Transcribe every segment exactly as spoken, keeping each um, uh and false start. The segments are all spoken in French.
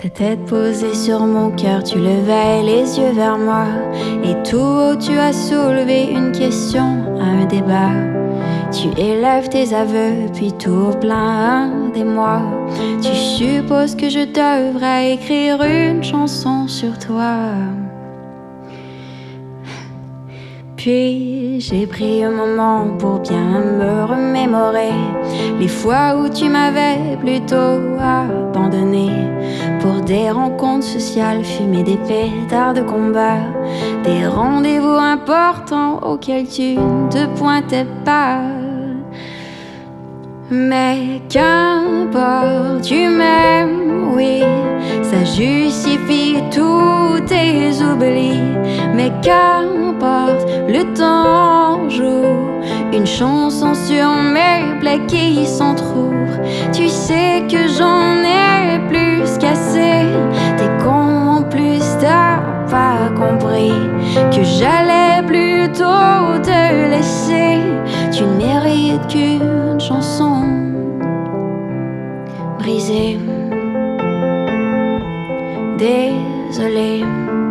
Ta tête posée sur mon cœur, tu levais les yeux vers moi. Et tout haut tu as soulevé une question, un débat. Tu élèves tes aveux, puis tout plein des mois. Tu supposes que je devrais écrire une chanson sur toi. Puis j'ai pris un moment pour bien me remémorer les fois où tu m'avais plutôt abandonné pour des rencontres sociales, fumer des pétards de combat, des rendez-vous importants auxquels tu ne te pointais pas. Mais qu'importe, tu m'aimes, oui, ça justifie tous tes oublis. Mais qu'importe, le temps joue une chanson sur mes plaies qui s'entr'ouvrent. Tu sais que j'en ai plus qu'assez. T'es con en plus, t'as pas compris que j'allais plutôt te laisser. Tu ne mérites qu'une chanson brisée. Désolée.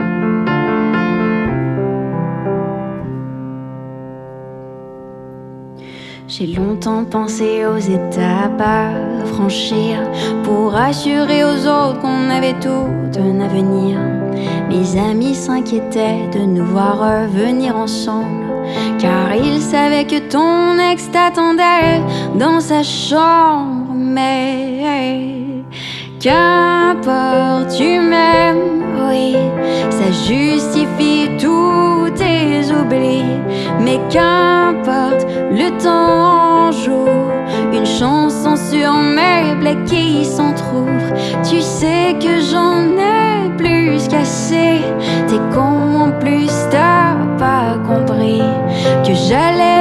J'ai longtemps pensé aux étapes à franchir pour assurer aux autres qu'on avait tout un avenir. Mes amis s'inquiétaient de nous voir revenir ensemble, car ils savaient que ton ex t'attendait dans sa chambre. Mais qu'importe, tu m'aimes, oui, ça justifie tous tes oublis. Mais qu'importe, le temps joue une chanson sur mes plaies qui s'entr'ouvrent. Tu sais que j'en ai plus qu'assez. T'es con en plus, t'as pas compris que j'allais